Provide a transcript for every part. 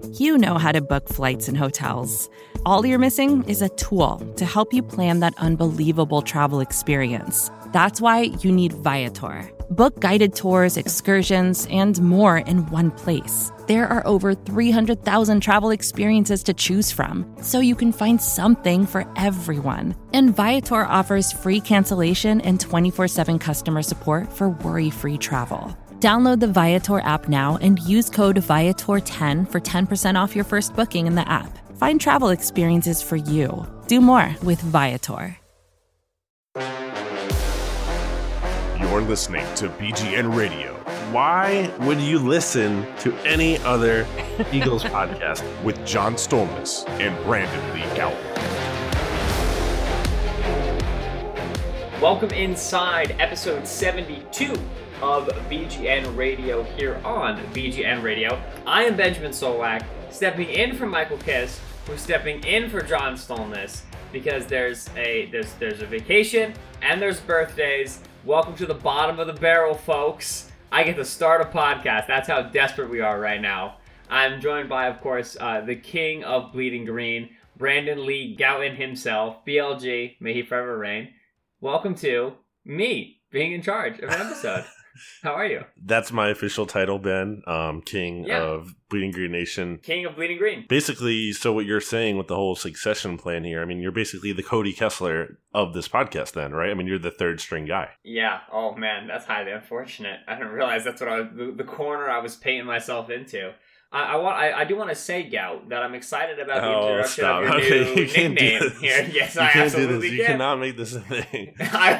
You know how to book flights and hotels. All you're missing is a tool to help you plan that unbelievable travel experience. That's why you need Viator. Book guided tours, excursions, and more in one place. There are over 300,000 travel experiences to choose from, so you can find something for everyone. And Viator offers free cancellation and 24/7 customer support for worry-free travel. Download the Viator app now and use code Viator10 for 10% off your first booking in the app. Find travel experiences for you. Do more with Viator. You're listening to BGN Radio. Why would you listen to any other Eagles podcast? With John Stolnis and Brandon Lee Gowell. Welcome inside episode 72 of BGN Radio here on BGN Radio. I am Benjamin Solak, stepping in for Michael Kiss, who's stepping in for John Stolnis because there's a vacation and there's birthdays. Welcome to the bottom of the barrel, folks. I get to start a podcast. That's how desperate we are right now. I'm joined by, of course, the king of Bleeding Green, Brandon Lee Gowton himself, BLG, may he forever reign. Welcome to me being in charge of an episode. How are you? That's my official title, Ben. King of Bleeding Green Nation. King of Bleeding Green. Basically, so what you're saying with the whole succession plan here, I mean, you're basically the Cody Kessler of this podcast then, right? I mean, you're the third string guy. Yeah. Oh, man, that's highly unfortunate. I didn't realize that's what the corner I was painting myself into. I do want to say, Gout, that I'm excited about the introduction of your new nickname here. Yes, I absolutely can. You cannot make this a thing.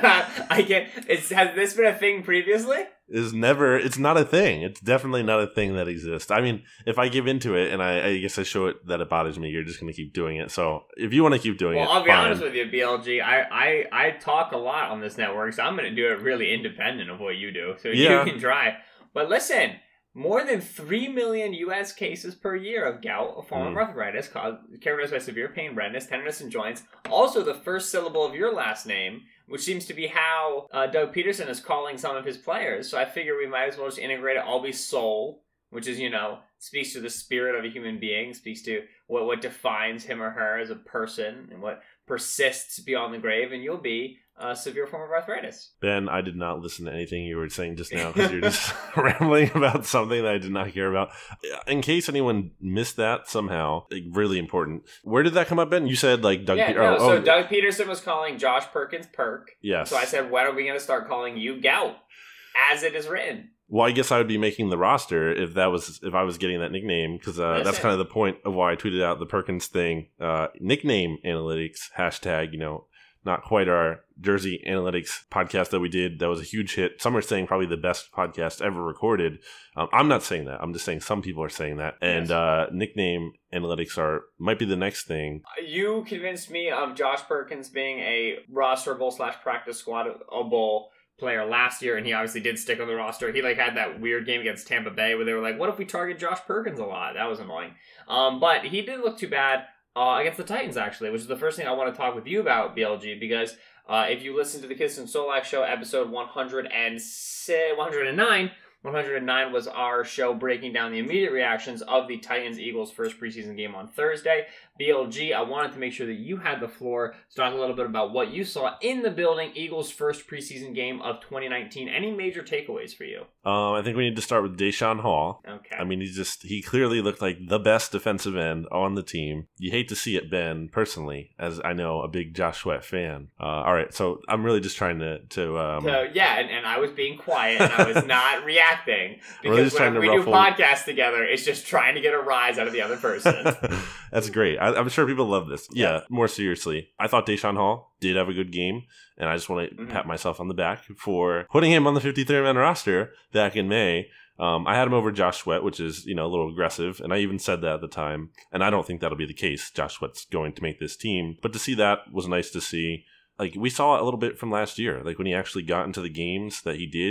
I can't. Has this been a thing previously? It's not a thing. It's definitely not a thing that exists. I mean, if I give into it and I guess I show it that it bothers me, you're just going to keep doing it. So if you want to keep doing it, I'll be honest with you, BLG. I talk a lot on this network, so I'm going to do it really independent of what you do. So you can try. But listen, more than 3 million U.S. cases per year of gout, a form of arthritis characterized by severe pain, redness, tenderness in joints. Also, the first syllable of your last name, which seems to be how Doug Peterson is calling some of his players. So I figure we might as well just integrate it. I'll be soul, which is, speaks to the spirit of a human being, speaks to what defines him or her as a person and what persists beyond the grave. And you'll be a severe form of arthritis. Ben, I did not listen to anything you were saying just now because you're just rambling about something that I did not care about. In case anyone missed that somehow, really important. Where did that come up, Ben? You said like Doug. So Doug Peterson was calling Josh Perkins Perk. Yes. So I said, when are we going to start calling you Gout, as it is written? Well, I guess I would be making the roster if I was getting that nickname, because that's kind of the point of why I tweeted out the Perkins thing. Nickname analytics hashtag. Not quite our Jersey Analytics podcast that we did. That was a huge hit. Some are saying probably the best podcast ever recorded. I'm not saying that. I'm just saying some people are saying that. And nickname analytics might be the next thing. You convinced me of Josh Perkins being a rosterable / practice squadable player last year, and he obviously did stick on the roster. He had that weird game against Tampa Bay where they were like, what if we target Josh Perkins a lot? That was annoying. But he didn't look too bad against the Titans, actually, which is the first thing I want to talk with you about, BLG, because if you listen to the Kiss and Solak show, episode 109 was our show breaking down the immediate reactions of the Titans-Eagles first preseason game on Thursday. BLG, I wanted to make sure that you had the floor to talk a little bit about what you saw in the building, Eagles' first preseason game of 2019. Any major takeaways for you? I think we need to start with Deshaun Hall. Okay. I mean, he clearly looked like the best defensive end on the team. You hate to see it, Ben, personally, as I know, a big Josh Sweat fan. All right, so I'm really just trying to and I was being quiet, and I was not reacting, because whenever we do podcasts together, it's just trying to get a rise out of the other person. That's great. I'm sure people love this. Yeah, more seriously, I thought Deshaun Hall did have a good game, and I just want to pat myself on the back for putting him on the 53-man roster back in May. I had him over Josh Sweat, which is, a little aggressive, and I even said that at the time, and I don't think that'll be the case. Josh Sweat's going to make this team, but to see that was nice to see. We saw it a little bit from last year, when he actually got into the games that he did.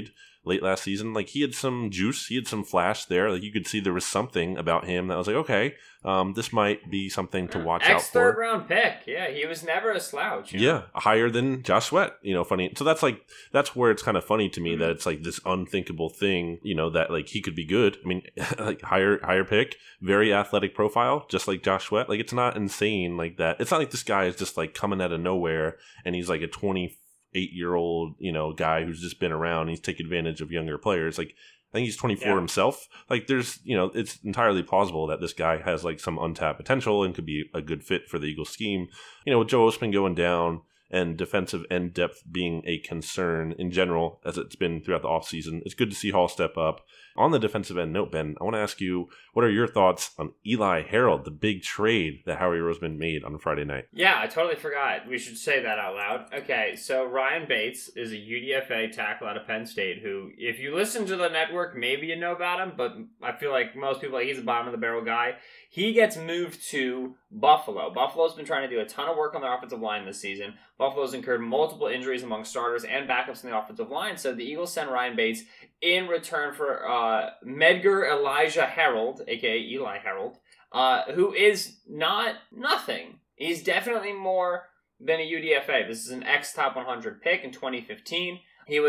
late last season. Like, he had some juice, he had some flash there. Like, you could see there was something about him that was like, okay, this might be something to watch out for. Third round pick. Yeah, he was never a slouch. Yeah, higher than Josh Sweat. Funny. So that's where it's kind of funny to me that it's like this unthinkable thing, that like he could be good. I mean, like higher pick, very athletic profile, just like Josh Sweat. Like, it's not insane like that. It's not like this guy is just like coming out of nowhere and he's like a 28-year-old, guy who's just been around. And he's taking advantage of younger players. Like, I think he's 24 himself. Like, there's, it's entirely plausible that this guy has like some untapped potential and could be a good fit for the Eagles scheme. With Joe Ostman going down and defensive end depth being a concern in general, as it's been throughout the offseason, it's good to see Hall step up. On the defensive end note, Ben, I want to ask you, what are your thoughts on Eli Harold, the big trade that Howie Roseman made on Friday night? Yeah, I totally forgot. We should say that out loud. Okay, so Ryan Bates is a UDFA tackle out of Penn State who, if you listen to the network, maybe you know about him, but I feel like most people, he's a bottom of the barrel guy. He gets moved to Buffalo. Buffalo's been trying to do a ton of work on their offensive line this season. Buffalo's incurred multiple injuries among starters and backups in the offensive line, so the Eagles send Ryan Bates in return for Medgar Elijah Harold, a.k.a. Eli Harold, who is not nothing. He's definitely more than a UDFA. This is an ex-top 100 pick in 2015.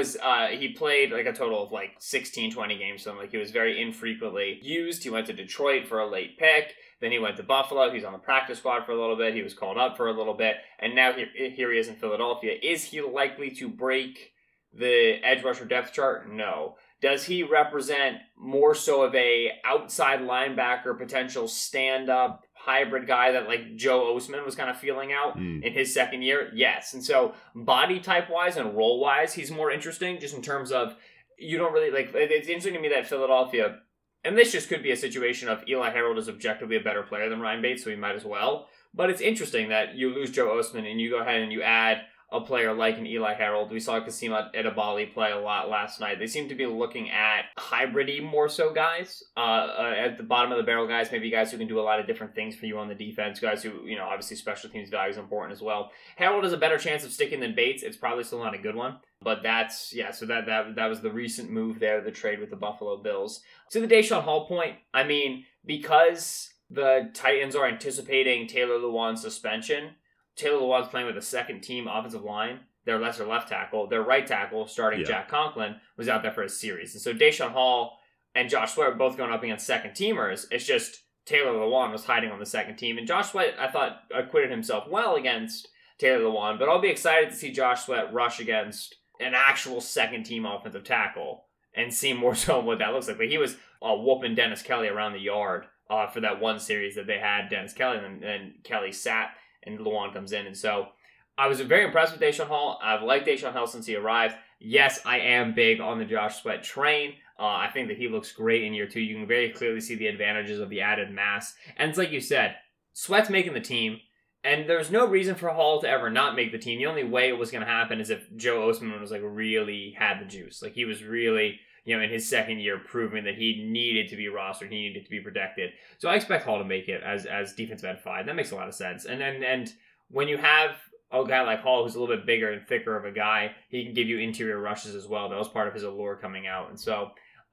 He played like a total of like 16, 20 games, so like he was very infrequently used. He went to Detroit for a late pick. Then he went to Buffalo. He's on the practice squad for a little bit. He was called up for a little bit. And now here he is in Philadelphia. Is he likely to break the edge rusher depth chart? No. Does he represent more so of a outside linebacker, potential stand-up hybrid guy that like Joe Ostman was kind of feeling out in his second year? Yes. And so body type-wise and role-wise, he's more interesting just in terms of you don't really like. It's interesting to me that Philadelphia, and this just could be a situation of Eli Harold is objectively a better player than Ryan Bates, so he might as well. But it's interesting that you lose Joe Ostman and you go ahead and you add a player like an Eli Harold. We saw Kasima Edebali play a lot last night. They seem to be looking at hybrid-y more so guys. At the bottom of the barrel guys, maybe guys who can do a lot of different things for you on the defense. Guys who, obviously special teams value is important as well. Harold has a better chance of sticking than Bates. It's probably still not a good one. But so that was the recent move there, the trade with the Buffalo Bills. To the Deshaun Hall point, I mean, because the Titans are anticipating Taylor Lewan's suspension, Taylor Lewan's playing with a second-team offensive line. Their lesser left tackle. Their right tackle, starting Jack Conklin, was out there for a series. And so Deshaun Hall and Josh Sweat were both going up against second-teamers. It's just Taylor Lewan was hiding on the second team. And Josh Sweat, I thought, acquitted himself well against Taylor Lewan. But I'll be excited to see Josh Sweat rush against an actual second-team offensive tackle and see more so what that looks like. But he was whooping Dennis Kelly around the yard for that one series that they had Dennis Kelly, and then Kelly sat and Lewan comes in. And so I was very impressed with Deshaun Hall. I've liked Deshaun Hall since he arrived. Yes, I am big on the Josh Sweat train. I think that he looks great in year two. You can very clearly see the advantages of the added mass. And it's like you said, Sweat's making the team. And there's no reason for Hall to ever not make the team. The only way it was going to happen is if Joe Ostman was like really had the juice. Like he was really, in his second year proving that he needed to be rostered. He needed to be protected. So I expect Hall to make it as defensive end 5. That makes a lot of sense. And when you have a guy like Hall who's a little bit bigger and thicker of a guy, he can give you interior rushes as well. That was part of his allure coming out. And so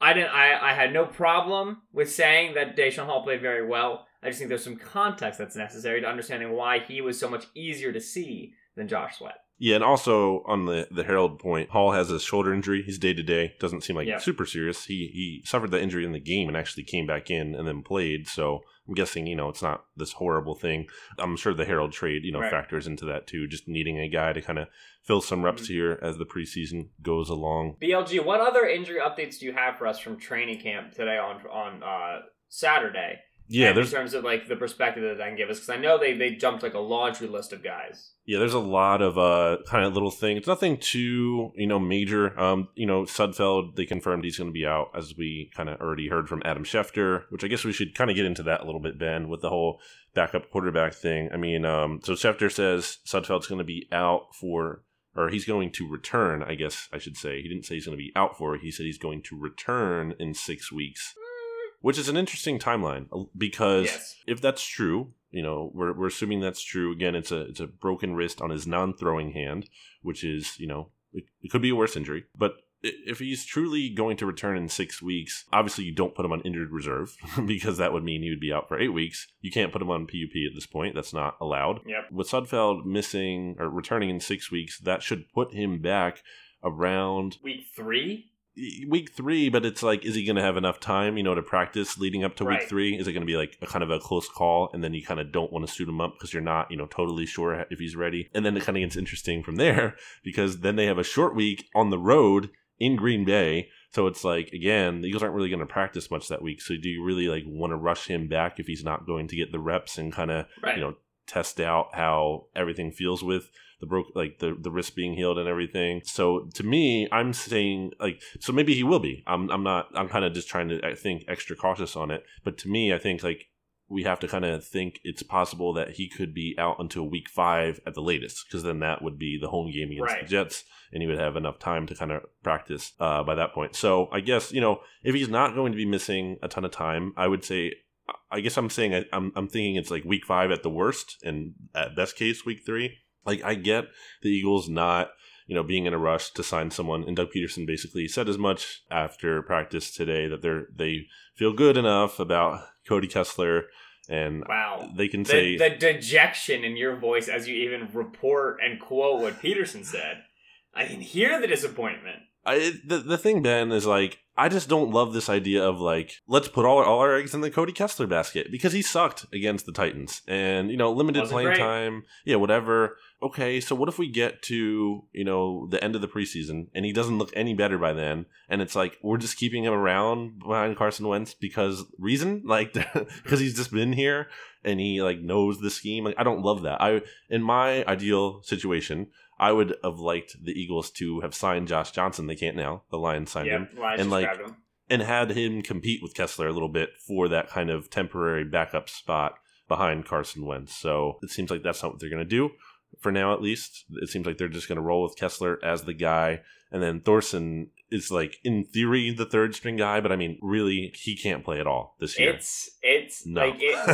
I had no problem with saying that Deshaun Hall played very well. I just think there's some context that's necessary to understanding why he was so much easier to see than Josh Sweat. Yeah, and also on the Harold point, Hall has a shoulder injury. He's day-to-day. Doesn't seem like super serious. He suffered the injury in the game and actually came back in and then played. So I'm guessing, it's not this horrible thing. I'm sure the Harold trade, right, factors into that too. Just needing a guy to kind of fill some reps here as the preseason goes along. BLG, what other injury updates do you have for us from training camp today on Saturday? Yeah, in terms of like the perspective that can give us, because I know they jumped like a laundry list of guys. Yeah, there's a lot of kind of little things. Nothing too major. Sudfeld, they confirmed he's going to be out, as we kind of already heard from Adam Schefter, which I guess we should kind of get into that a little bit, Ben, with the whole backup quarterback thing. I mean, so Schefter says Sudfeld's going to be out or he's going to return, I guess I should say. He didn't say he's going to be out for it. He said he's going to return in 6 weeks. Which is an interesting timeline, because if that's true, we're assuming that's true. Again, it's a broken wrist on his non-throwing hand, which is, it could be a worse injury. But if he's truly going to return in 6 weeks, obviously you don't put him on injured reserve because that would mean he would be out for 8 weeks. You can't put him on PUP at this point. That's not allowed. Yep. With Sudfeld missing or returning in 6 weeks, that should put him back around week 3. Week 3, but it's like, is he going to have enough time, to practice leading up to week 3? Is it going to be like a kind of a close call, and then you kind of don't want to suit him up because you're not, totally sure if he's ready? And then it kind of gets interesting from there because then they have a short week on the road in Green Bay. So it's like, again, the Eagles aren't really going to practice much that week. So do you really like want to rush him back if he's not going to get the reps and kind of, test out how everything feels with the wrist being healed and everything? So to me, I'm saying so maybe he will be. I'm kind of just trying to, I think, extra cautious on it. But to me, I think we have to kind of think it's possible that he could be out until week 5 at the latest, because then that would be the home game against the Jets, and he would have enough time to kind of practice by that point. So I guess, if he's not going to be missing a ton of time, I would say, I guess I'm saying I'm thinking it's like week 5 at the worst, and at best case week 3. I get the Eagles not, being in a rush to sign someone, and Doug Peterson basically said as much after practice today that they feel good enough about Cody Kessler, and they can say the dejection in your voice as you even report and quote what Peterson said. I can hear the disappointment. The thing, Ben, is I just don't love this idea of let's put all our eggs in the Cody Kessler basket, because he sucked against the Titans and, limited playing time. Yeah, whatever. Okay, so what if we get to, the end of the preseason and he doesn't look any better by then, and it's we're just keeping him around behind Carson Wentz because because he's just been here and he knows the scheme. I don't love that. In my ideal situation, I would have liked the Eagles to have signed Josh Johnson. They can't now. The Lions signed him. And had him compete with Kessler a little bit for that kind of temporary backup spot behind Carson Wentz. So it seems like that's not what they're going to do for now, at least. It seems like they're just going to roll with Kessler as the guy. And then Thorson is in theory the third string guy, but I mean, really, he can't play at all this year. It's no.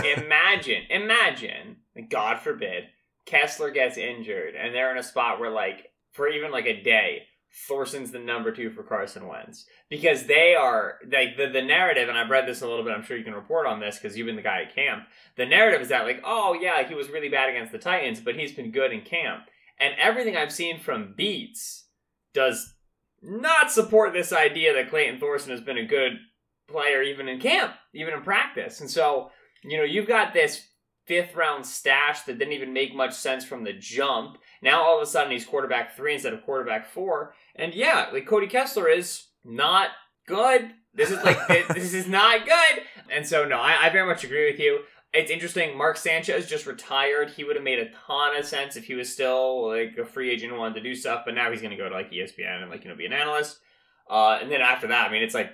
Imagine, God forbid, Kessler gets injured and they're in a spot where for even a day, Thorson's the number 2 for Carson Wentz, because they are the narrative, and I've read this a little bit. I'm sure you can report on this because you've been the guy at camp. The narrative is that he was really bad against the Titans, but he's been good in camp. And everything I've seen from beats does not support this idea that Clayton Thorson has been a good player even in camp, even in practice. And so, you've got this 5th round stash that didn't even make much sense from the jump. Now all of a sudden he's quarterback 3 instead of quarterback 4. And Cody Kessler is not good. This is this is not good. And so no, I very much agree with you. It's interesting. Mark Sanchez just retired. He would have made a ton of sense if he was still a free agent and wanted to do stuff. But now he's going to go to ESPN and be an analyst. And then after that, I mean, it's I'm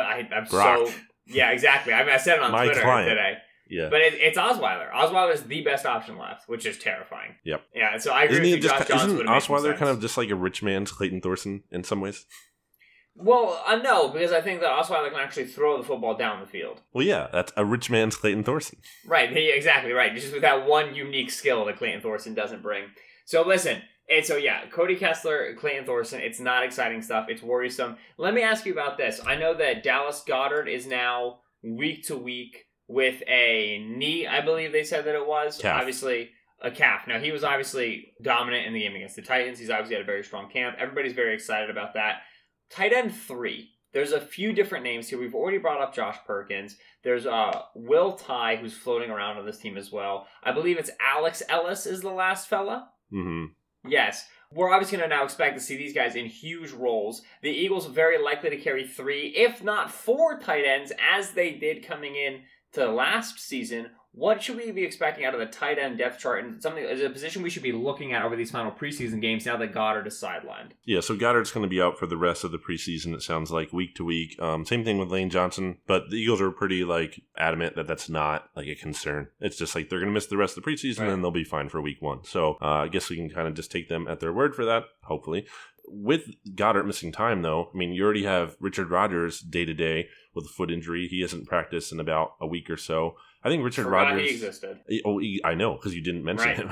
Brock. so yeah, exactly. I said it on Twitter today. Yeah. But it's Osweiler. Osweiler is the best option left, which is terrifying. Yep. Yeah, so I agree with you. Isn't Osweiler kind of just like a rich man's Clayton Thorson in some ways? Well, no, because I think that Osweiler can actually throw the football down the field. Well, yeah, that's a rich man's Clayton Thorson. Right, exactly right. Just with that one unique skill that Clayton Thorson doesn't bring. So listen, Cody Kessler, Clayton Thorson, it's not exciting stuff. It's worrisome. Let me ask you about this. I know that Dallas Goedert is now week to week with a knee, I believe they said that it was. Calf. Obviously, a calf. Now, he was obviously dominant in the game against the Titans. He's obviously had a very strong camp. Everybody's very excited about that. Tight end 3. There's a few different names here. We've already brought up Josh Perkins. There's Will Tye, who's floating around on this team as well. I believe it's Alex Ellis is the last fella. Mm-hmm. Yes. We're obviously going to now expect to see these guys in huge roles. The Eagles are very likely to carry 3, if not 4 tight ends, as they did coming in to last season. What should we be expecting out of the tight end depth chart, and something as a position we should be looking at over these final preseason games now that Goddard is sidelined? Yeah, so Goddard's going to be out for the rest of the preseason, it sounds like, week to week. Same thing with Lane Johnson, but the Eagles are pretty adamant that that's not a concern. It's just they're going to miss the rest of the preseason, right, and they'll be fine for week 1. So I guess we can kind of just take them at their word for that, hopefully. With Goddard missing time, though, I mean, you already have Richard Rodgers day-to-day with a foot injury. He hasn't practiced in about a week or so. I think Richard Forgot Rodgers. he existed. Oh, I know, because you didn't mention him.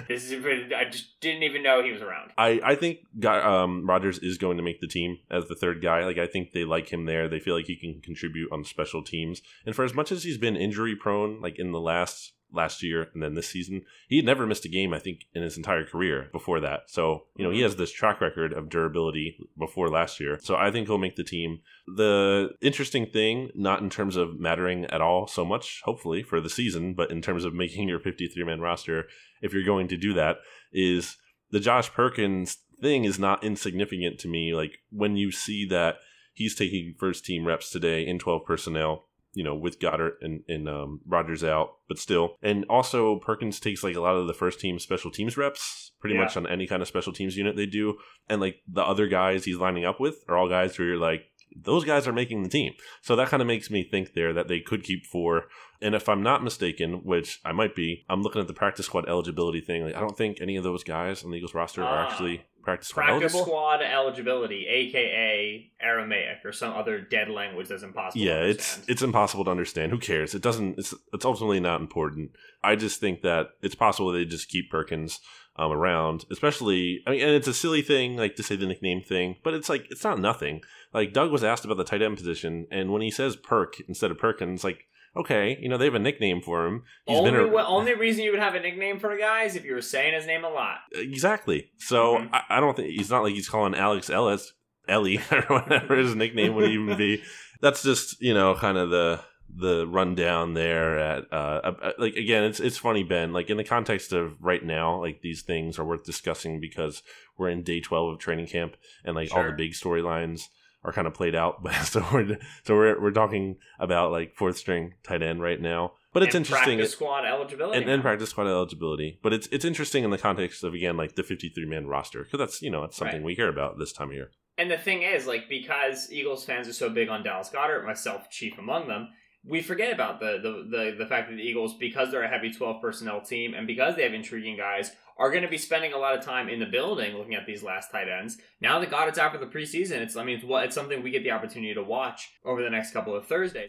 I just didn't even know he was around. I think Rodgers is going to make the team as the third guy. Like, I think they like him there. They feel like he can contribute on special teams. And for as much as he's been injury prone, like in the last year and then this season, he had never missed a game, I think, in his entire career before that. So, he has this track record of durability before last year. So I think he'll make the team. The interesting thing, not in terms of mattering at all so much, hopefully, for the season, but in terms of making your 53-man roster, if you're going to do that, is the Josh Perkins thing is not insignificant to me. Like, when you see that he's taking first team reps today in 12 personnel, with Goddard and Rodgers out, but still. And also, Perkins takes like a lot of the first team special teams reps pretty much on any kind of special teams unit they do. And like the other guys he's lining up with are all guys who you're like, those guys are making the team. So that kind of makes me think there that they could keep 4. And if I'm not mistaken, which I might be, I'm looking at the practice squad eligibility thing. Like, I don't think any of those guys on the Eagles roster are actually practice squad eligible. Squad eligibility, aka Aramaic or some other dead language that's impossible to understand. It's impossible to understand. Who cares? It's ultimately not important. I just think that it's possible they just keep Perkins around, especially, and it's a silly thing, like to say the nickname thing, but it's like, it's not nothing. Like, Doug was asked about the tight end position, and when he says Perk instead of Perkins, like, okay, they have a nickname for him. Only reason you would have a nickname for a guy is if you were saying his name a lot. Exactly. So I don't think he's not like he's calling Alex Ellie or whatever his nickname would even be. That's just kind of the rundown there. At like, again, it's funny, Ben. Like, in the context of right now, like, these things are worth discussing because we're in day 12 of training camp and like all the big storylines are kind of played out, but so we're talking about like 4th string tight end right now. But it's interesting. Practice squad eligibility. And practice squad eligibility. But it's interesting in the context of, again, like the 53-man roster, because that's that's something we care about this time of year. And the thing is, like, because Eagles fans are so big on Dallas Goedert, myself chief among them, we forget about the fact that the Eagles, because they're a heavy 12 personnel team and because they have intriguing guys, are going to be spending a lot of time in the building looking at these last tight ends. Now that Goddard's out for the preseason, it's something we get the opportunity to watch over the next couple of Thursdays.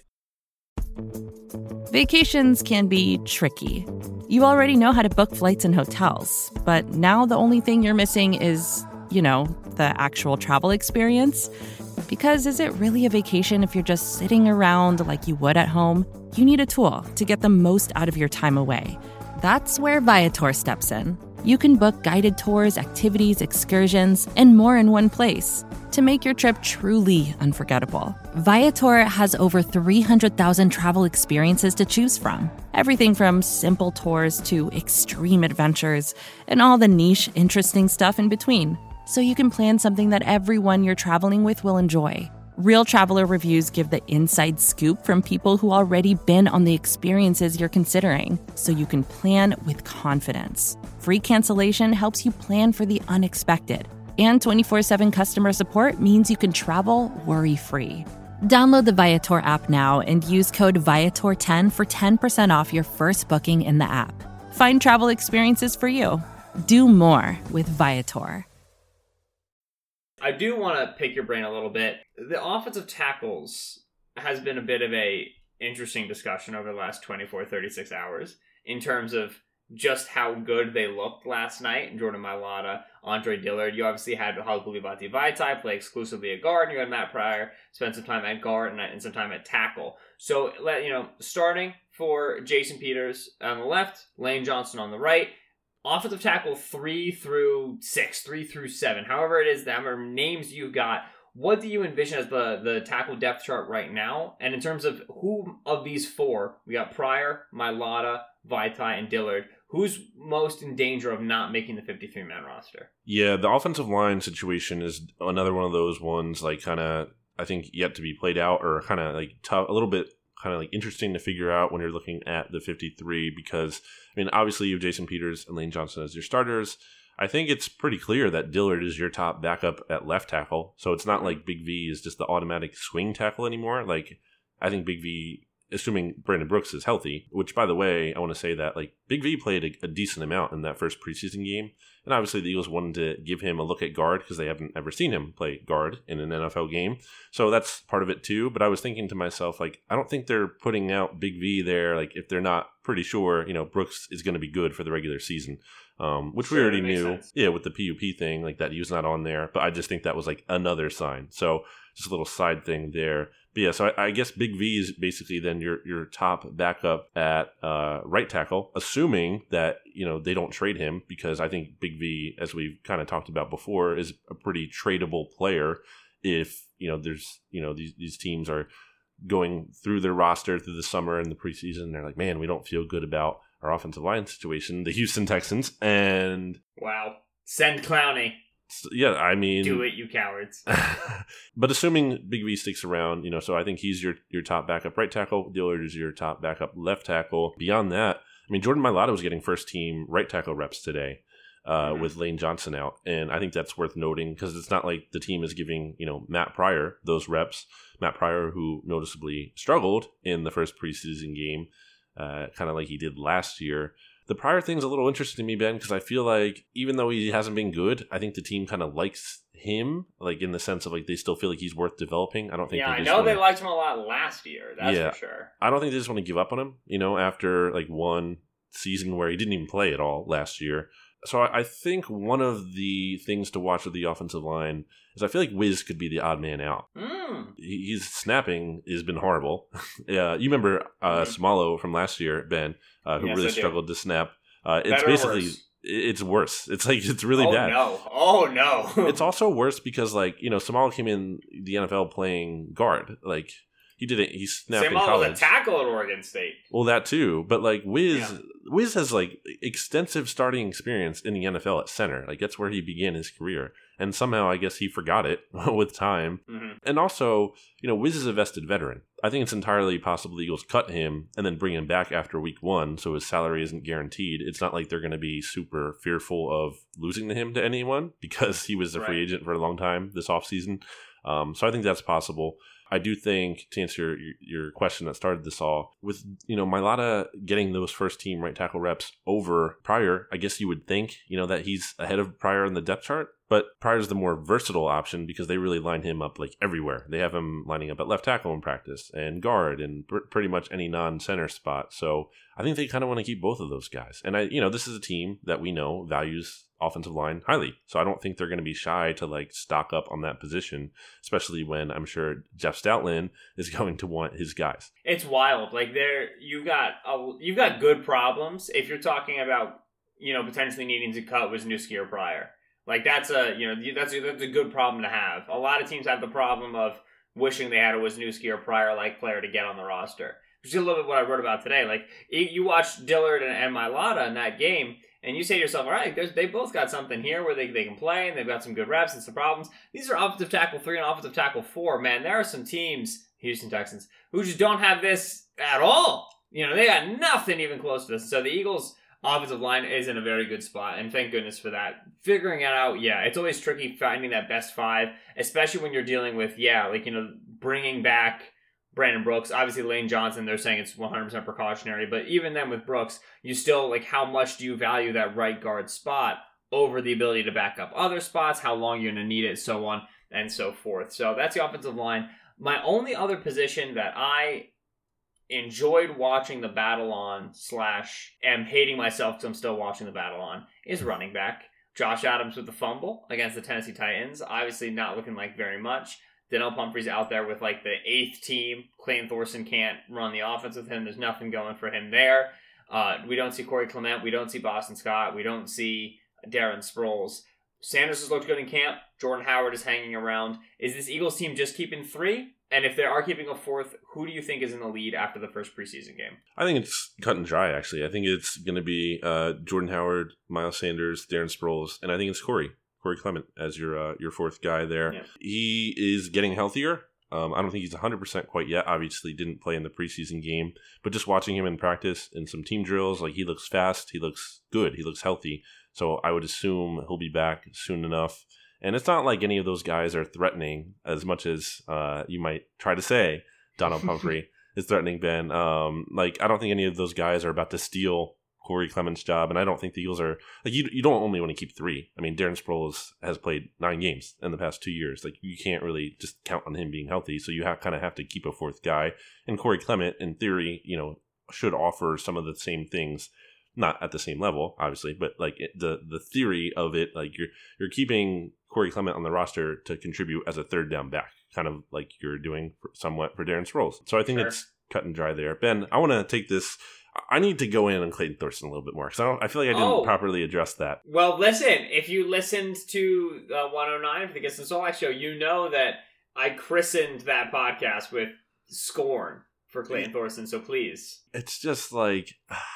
Vacations can be tricky. You already know how to book flights and hotels, but now the only thing you're missing is, the actual travel experience. Because is it really a vacation if you're just sitting around like you would at home? You need a tool to get the most out of your time away. That's where Viator steps in. You can book guided tours, activities, excursions, and more in one place to make your trip truly unforgettable. Viator has over 300,000 travel experiences to choose from. Everything from simple tours to extreme adventures and all the niche, interesting stuff in between. So you can plan something that everyone you're traveling with will enjoy. Real traveler reviews give the inside scoop from people who already been on the experiences you're considering, so you can plan with confidence. Free cancellation helps you plan for the unexpected. And 24/7 customer support means you can travel worry-free. Download the Viator app now and use code Viator10 for 10% off your first booking in the app. Find travel experiences for you. Do more with Viator. I do want to pick your brain a little bit. The offensive tackles has been a bit of a interesting discussion over the last 24, 36 hours in terms of just how good they looked last night. Jordan Mailata, Andre Dillard. You obviously had Halapoulivaati Vaitai play exclusively at guard. You had Matt Pryor spend some time at guard and some time at tackle. So, starting for Jason Peters on the left, Lane Johnson on the right. Offensive tackle 3 through 6, 3 through 7, however it is, the number of names you've got. What do you envision as the tackle depth chart right now? And in terms of who of these 4, we got Pryor, Mailata, Vaitai, and Dillard, who's most in danger of not making the 53-man roster? Yeah, the offensive line situation is another one of those ones, like, kind of, I think, yet to be played out, or kind of like tough, a little bit kind of like interesting to figure out when you're looking at the 53, because obviously you have Jason Peters and Lane Johnson as your starters. I think it's pretty clear that Dillard is your top backup at left tackle, so it's not like Big V is just the automatic swing tackle anymore. Like, I think Big V assuming Brandon Brooks is healthy, which, by the way, I want to say that like Big V played a decent amount in that first preseason game. And obviously the Eagles wanted to give him a look at guard because they haven't ever seen him play guard in an NFL game. So that's part of it too. But I was thinking to myself, like, I don't think they're putting out Big V there, like, if they're not pretty sure, Brooks is going to be good for the regular season. Which we already knew. Sense. Yeah, with the PUP thing, like that he was not on there. But I just think that was like another sign. So just a little side thing there. But yeah, so I guess Big V is basically then your top backup at right tackle, assuming that, they don't trade him, because I think Big V, as we've kind of talked about before, is a pretty tradable player if, there's, these teams are going through their roster through the summer and the preseason. They're like, man, we don't feel good about our offensive line situation, the Houston Texans, and... Wow. Send Clowney. Yeah, I mean... Do it, you cowards. But assuming Big V sticks around, so I think he's your top backup right tackle. Dillard is your top backup left tackle. Beyond that, I mean, Jordan Mailata was getting first team right tackle reps today with Lane Johnson out. And I think that's worth noting because it's not like the team is giving, Matt Pryor those reps. Matt Pryor, who noticeably struggled in the first preseason game, kind of like he did last year. The Pryor thing's a little interesting to me, Ben, because I feel like even though he hasn't been good, I think the team kind of likes him, like in the sense of like they still feel like he's worth developing. I don't think. Yeah, I know they liked him a lot last year. That's for sure. I don't think they just want to give up on him. After like one season where he didn't even play at all last year. So I think one of the things to watch with the offensive line is I feel like Wiz could be the odd man out. His snapping has been horrible. You remember Smalo from last year, Ben, who really struggled to snap. It's basically it's worse. It's like it's really bad. Oh no! It's also worse because Smalo came in the NFL playing guard. Like he did it. He snapped in college. Was a tackle at Oregon State. Well, that too. But like Wiz has like extensive starting experience in the NFL at center. Like that's where he began his career. And somehow I guess he forgot it with time. Mm-hmm. And also, Wiz is a vested veteran. I think it's entirely possible the Eagles cut him and then bring him back after week 1 so his salary isn't guaranteed. It's not like they're going to be super fearful of losing him to anyone because he was a free agent for a long time this offseason. So I think that's possible. I do think, to answer your question that started this all, with, Mailata getting those first team right tackle reps over Pryor, I guess you would think, that he's ahead of Pryor in the depth chart. But Pryor's the more versatile option because they really line him up like everywhere. They have him lining up at left tackle in practice and guard and pretty much any non-center spot. So I think they kind of want to keep both of those guys. And this is a team that we know values offensive line highly. So I don't think they're going to be shy to like stock up on that position, especially when I'm sure Jeff Stoutland is going to want his guys. It's wild. Like you've got good problems if you're talking about, potentially needing to cut Wisniewski or Pryor. Like that's a good problem to have. A lot of teams have the problem of wishing they had a Wisniewski or Pryor like player to get on the roster. Which is a little bit what I wrote about today. Like you watch Dillard and Mailata in that game, and you say to yourself, all right, they both got something here where they can play, and they've got some good reps and some problems. These are offensive tackle 3 and offensive tackle 4. Man, there are some teams, Houston Texans, who just don't have this at all. They got nothing even close to this. So the Eagles' offensive line is in a very good spot, and thank goodness for that. Figuring it out, it's always tricky finding that best 5, especially when you're dealing with, bringing back Brandon Brooks. Obviously, Lane Johnson, they're saying it's 100% precautionary, but even then with Brooks, you still, how much do you value that right guard spot over the ability to back up other spots, how long you're going to need it, so on and so forth. So that's the offensive line. My only other position that I enjoyed watching the battle on / am hating myself because I'm still watching the battle on is running back. Josh Adams with the fumble against the Tennessee Titans. Obviously not looking like very much. Donnell Pumphrey's out there with the 8th team. Clayton Thorson can't run the offense with him. There's nothing going for him there. We don't see Corey Clement. We don't see Boston Scott. We don't see Darren Sproles. Sanders has looked good in camp. Jordan Howard is hanging around. Is this Eagles team just keeping 3? And if they are keeping a 4th, who do you think is in the lead after the first preseason game? I think it's cut and dry, actually. I think it's going to be Jordan Howard, Miles Sanders, Darren Sproles, and I think it's Corey Clement as your 4th guy there. Yeah. He is getting healthier. I don't think he's 100% quite yet. Obviously didn't play in the preseason game, but just watching him in practice in some team drills, he looks fast, he looks good, he looks healthy. So I would assume he'll be back soon enough. And it's not like any of those guys are threatening as much as you might try to say, Donnell Pumphrey. is threatening Ben. Like, I don't think any of those guys are about to steal Corey Clement's job, and I don't think the Eagles are like you don't only want to keep 3. I mean, Darren Sproles has played 9 games in the past 2 years. Like, you can't really just count on him being healthy, so you kind of have to keep a 4th guy. And Corey Clement, in theory, should offer some of the same things, not at the same level, obviously, but like the theory of it, like you're keeping Corey Clement on the roster to contribute as a 3rd down back, kind of like you're doing somewhat for Darren Sproles. So I think it's cut and dry there. Ben, I want to take this. I need to go in on Clayton Thorson a little bit more because I feel like I didn't properly address that. Well, listen, if you listened to 109 for the Gibson Solak show, you know that I christened that podcast with scorn for Clayton Thorson. So please, it's just like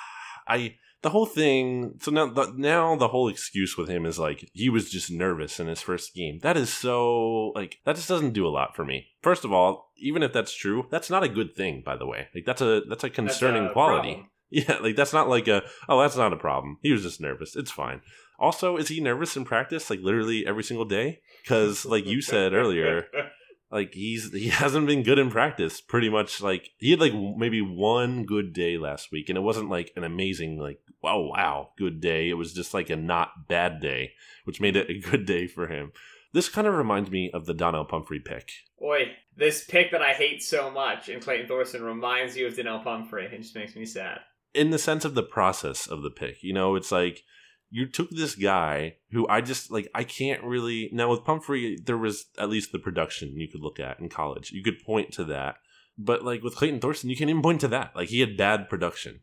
the whole thing. So now the whole excuse with him is like he was just nervous in his first game. That is so like that just doesn't do a lot for me. First of all, even if that's true, that's not a good thing. By the way, like that's a concerning quality. Problem. Yeah, like that's not like that's not a problem. He was just nervous. It's fine. Also, is he nervous in practice like literally every single day? Because like you said earlier. Like he hasn't been good in practice pretty much. Like he had like maybe one good day last week, and it wasn't like an amazing like wow good day. It was just like a not bad day, which made it a good day for him. This kind of reminds me of the Donnell Pumphrey pick. Boy, this pick that I hate so much in Clayton Thorson reminds you of Donnell Pumphrey. It just makes me sad. In the sense of the process of the pick, it's like you took this guy who I just like, I can't really. Now with Pumphrey, there was at least the production you could look at in college. You could point to that. But like with Clayton Thorson, you can't even point to that. Like he had bad production.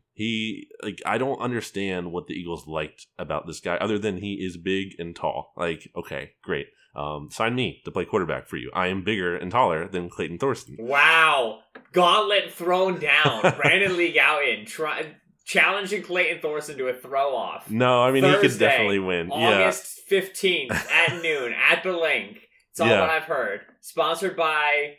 I don't understand what the Eagles liked about this guy other than he is big and tall. Like, okay, great. Sign me to play quarterback for you. I am bigger and taller than Clayton Thorson. Wow. Gauntlet thrown down. Brandon Lee Gowton challenging Clayton Thorson to a throw-off. No, I mean, Thursday, he could definitely win. August 15th at noon at the Link. It's all what I've heard. Sponsored by,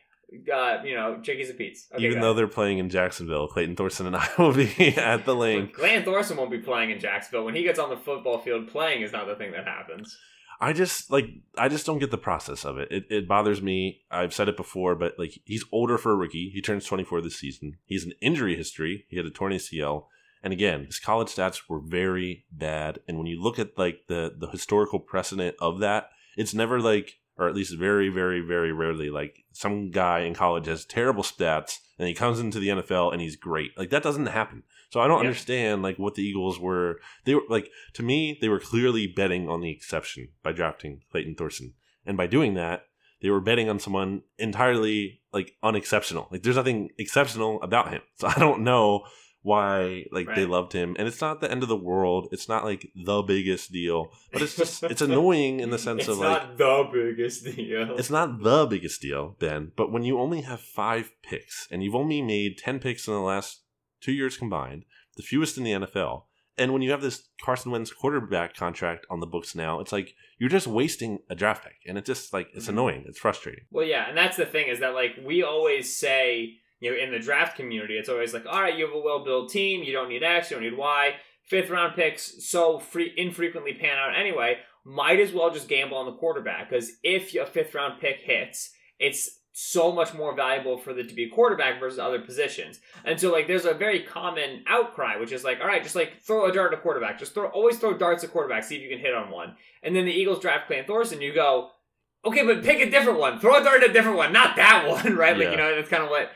Chickies and Pete's. Okay, even though they're playing in Jacksonville, Clayton Thorson and I will be at the Link. Clayton Thorson won't be playing in Jacksonville. When he gets on the football field, playing is not the thing that happens. I just don't get the process of it. It bothers me. I've said it before, but like he's older for a rookie. He turns 24 this season. He has an injury history. He had a torn ACL. And again, his college stats were very bad. And when you look at like the historical precedent of that, it's never like, or at least very, very, very rarely, like some guy in college has terrible stats and he comes into the NFL and he's great. Like that doesn't happen. So I don't understand like what the Eagles were. They were like, to me, they were clearly betting on the exception by drafting Clayton Thorson. And by doing that, they were betting on someone entirely like unexceptional. Like there's nothing exceptional about him. So I don't know why they loved him. And it's not the end of the world. It's not like the biggest deal. But it's just it's annoying in the sense of like it's not the biggest deal. It's not the biggest deal, Ben. But when you only have 5 picks and you've only made 10 picks in the last 2 years combined, the fewest in the NFL, and when you have this Carson Wentz quarterback contract on the books now, it's like you're just wasting a draft pick. And it just like it's annoying. It's frustrating. Well, yeah, and that's the thing is that like we always say, in the draft community, it's always like, all right, you have a well-built team. You don't need X, you don't need Y. 5th-round picks so infrequently pan out anyway. Might as well just gamble on the quarterback because if a 5th-round pick hits, it's so much more valuable for it to be a quarterback versus other positions. And so, like, there's a very common outcry, which is like, all right, just like throw a dart at a quarterback. Always throw darts at quarterback, see if you can hit on one. And then the Eagles draft Clayton Thorson, you go, okay, but pick a different one. Throw a dart at a different one, not that one, right? Yeah. Like, that's kind of what.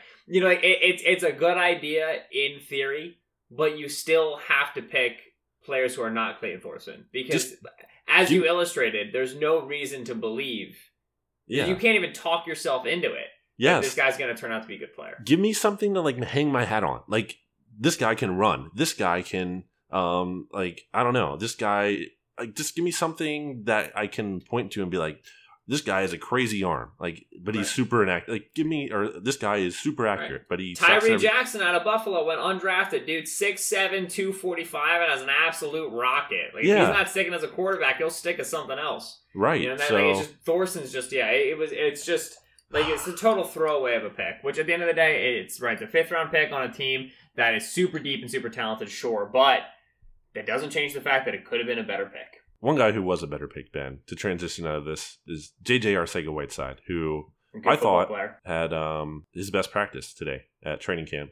It's a good idea in theory, but you still have to pick players who are not Clayton Thorson because, as you illustrated, there's no reason to believe. Yeah. You can't even talk yourself into it. Yes, this guy's going to turn out to be a good player. Give me something to like hang my hat on. Like this guy can run. This guy can, I don't know. This guy, like, just give me something that I can point to and be like, this guy has a crazy arm, like, but he's super inaccurate. Like, this guy is super accurate, but he. Tyree Jackson out of Buffalo went undrafted, dude, 6'7", 245, and has an absolute rocket. Like, if he's not sticking as a quarterback, he'll stick as something else. Right. It's just Thorson's just it's just like it's a total throwaway of a pick. Which at the end of the day, it's right. The 5th-round pick on a team that is super deep and super talented, sure, but that doesn't change the fact that it could have been a better pick. One guy who was a better pick, Ben, to transition out of this is J.J. Arcega-Whiteside, who I thought had his best practice today at training camp.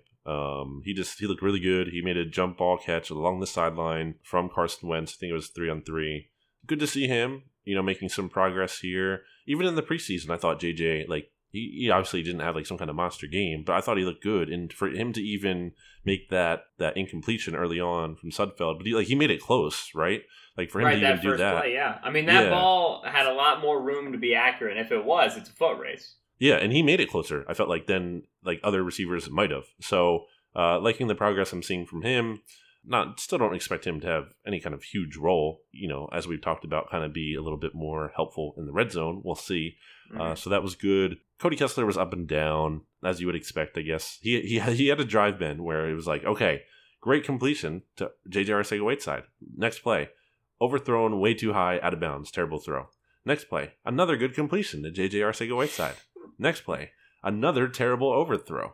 He looked really good. He made a jump ball catch along the sideline from Carson Wentz. I think it was 3-on-3. Good to see him, making some progress here. Even in the preseason, I thought JJ, he obviously didn't have some kind of monster game, but I thought he looked good. And for him to even make that incompletion early on from Sudfeld, but he made it close, right? For him to even do that. Play, yeah. I mean, that ball had a lot more room to be accurate. And if it was, it's a foot race. Yeah, and he made it closer, I felt than other receivers might have. So, liking the progress I'm seeing from him. Still don't expect him to have any kind of huge role, as we've talked about, kind of be a little bit more helpful in the red zone. We'll see. Mm-hmm. So that was good. Cody Kessler was up and down, as you would expect, I guess. He had a drive, Ben, where it was okay, great completion to J.J. Arcega-Whiteside. Next play, overthrown way too high, out of bounds, terrible throw. Next play, another good completion to J.J. Arcega-Whiteside. Next play, another terrible overthrow.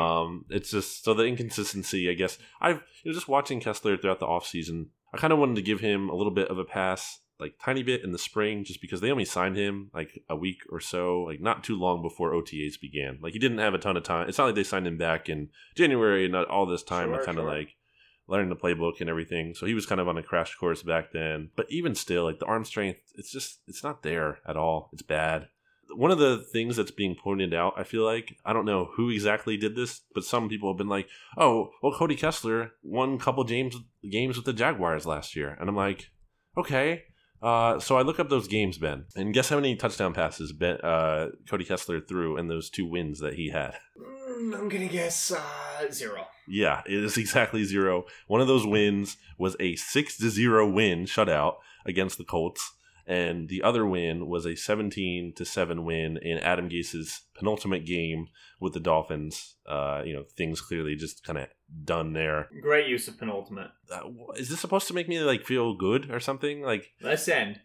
It's just so the inconsistency, I guess. Just watching Kessler throughout the offseason, I kind of wanted to give him a little bit of a pass, tiny bit in the spring, just because they only signed him a week or so, not too long before OTAs began. He didn't have a ton of time. It's not like they signed him back in January and not all this time of kind of learning the playbook and everything. So he was kind of on a crash course back then. But even still, the arm strength, it's not there at all. It's bad. One of the things that's being pointed out, I feel I don't know who exactly did this, but some people have been Cody Kessler won a couple games with the Jaguars last year. And I'm okay. So I look up those games, Ben, and guess how many touchdown passes Cody Kessler threw in those 2 wins that he had? I'm going to guess 0. Yeah, it is exactly 0. One of those wins was a 6-0 win shutout against the Colts. And the other win was a 17-7 win in Adam Gase's penultimate game with the Dolphins. Things clearly just kind of done there. Great use of penultimate. Is this supposed to make me feel good or something? Listen,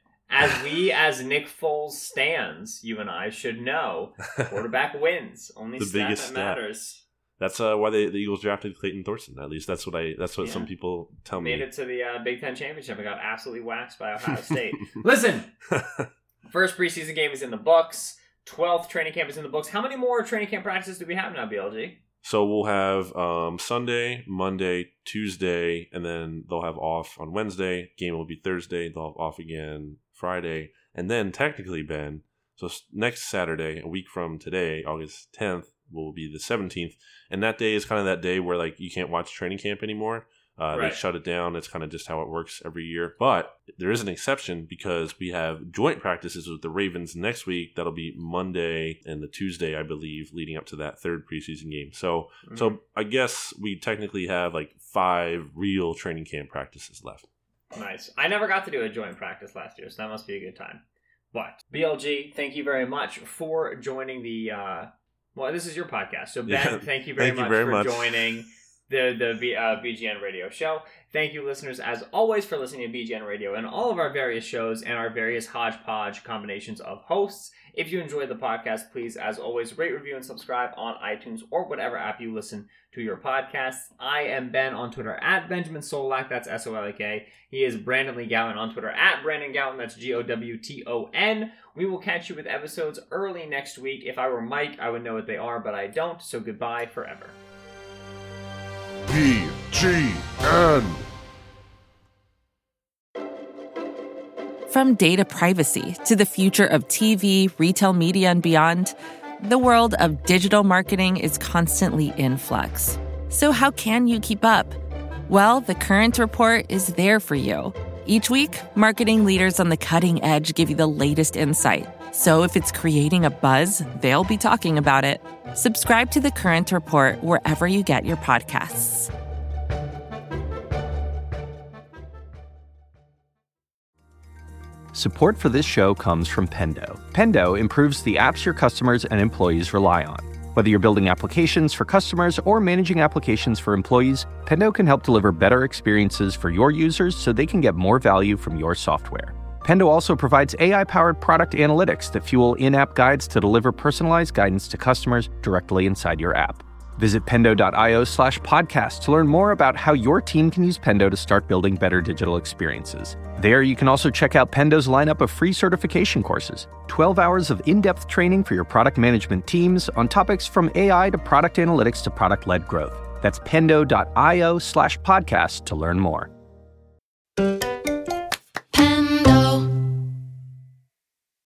as Nick Foles stands, you and I should know, quarterback wins. Only the stat biggest that matters. That's why the Eagles drafted Clayton Thorson. At least that's what some people tell me. Made it to the Big Ten Championship and got absolutely waxed by Ohio State. Listen, first preseason game is in the books. 12th training camp is in the books. How many more training camp practices do we have now, BLG? So we'll have Sunday, Monday, Tuesday, and then they'll have off on Wednesday. Game will be Thursday. They'll have off again Friday. And then technically, Ben, so next Saturday, a week from today, August 10th, will be the 17th. And that day is kind of that day where you can't watch training camp anymore. Right. They shut it down. It's kind of just how it works every year. But there is an exception because we have joint practices with the Ravens next week. That'll be Monday and the Tuesday, I believe, leading up to that third preseason game. So I guess we technically have 5 real training camp practices left. Nice. I never got to do a joint practice last year, so that must be a good time. But BLG, thank you very much for joining the... this is your podcast. So Ben, thank you very much for joining the BGN Radio Show. Thank you, listeners, as always, for listening to BGN Radio and all of our various shows and our various hodgepodge combinations of hosts. If you enjoyed the podcast, please, as always, rate, review, and subscribe on iTunes or whatever app you listen to your podcasts. I am Ben on Twitter at Benjamin Solak. That's Solak. He is Brandon Lee Gowan on Twitter at Brandon Gowan. That's Gowton. We will catch you with episodes early next week. If I were Mike, I would know what they are, but I don't. So goodbye forever. BGN. From data privacy to the future of TV, retail media, and beyond, the world of digital marketing is constantly in flux. So how can you keep up? Well, The Current Report is there for you. Each week, marketing leaders on the cutting edge give you the latest insight. So if it's creating a buzz, they'll be talking about it. Subscribe to The Current Report wherever you get your podcasts. Support for this show comes from Pendo. Pendo improves the apps your customers and employees rely on. Whether you're building applications for customers or managing applications for employees, Pendo can help deliver better experiences for your users so they can get more value from your software. Pendo also provides AI-powered product analytics that fuel in-app guides to deliver personalized guidance to customers directly inside your app. Visit pendo.io/podcast to learn more about how your team can use Pendo to start building better digital experiences. There, you can also check out Pendo's lineup of free certification courses, 12 hours of in-depth training for your product management teams on topics from AI to product analytics to product-led growth. That's pendo.io/podcast to learn more.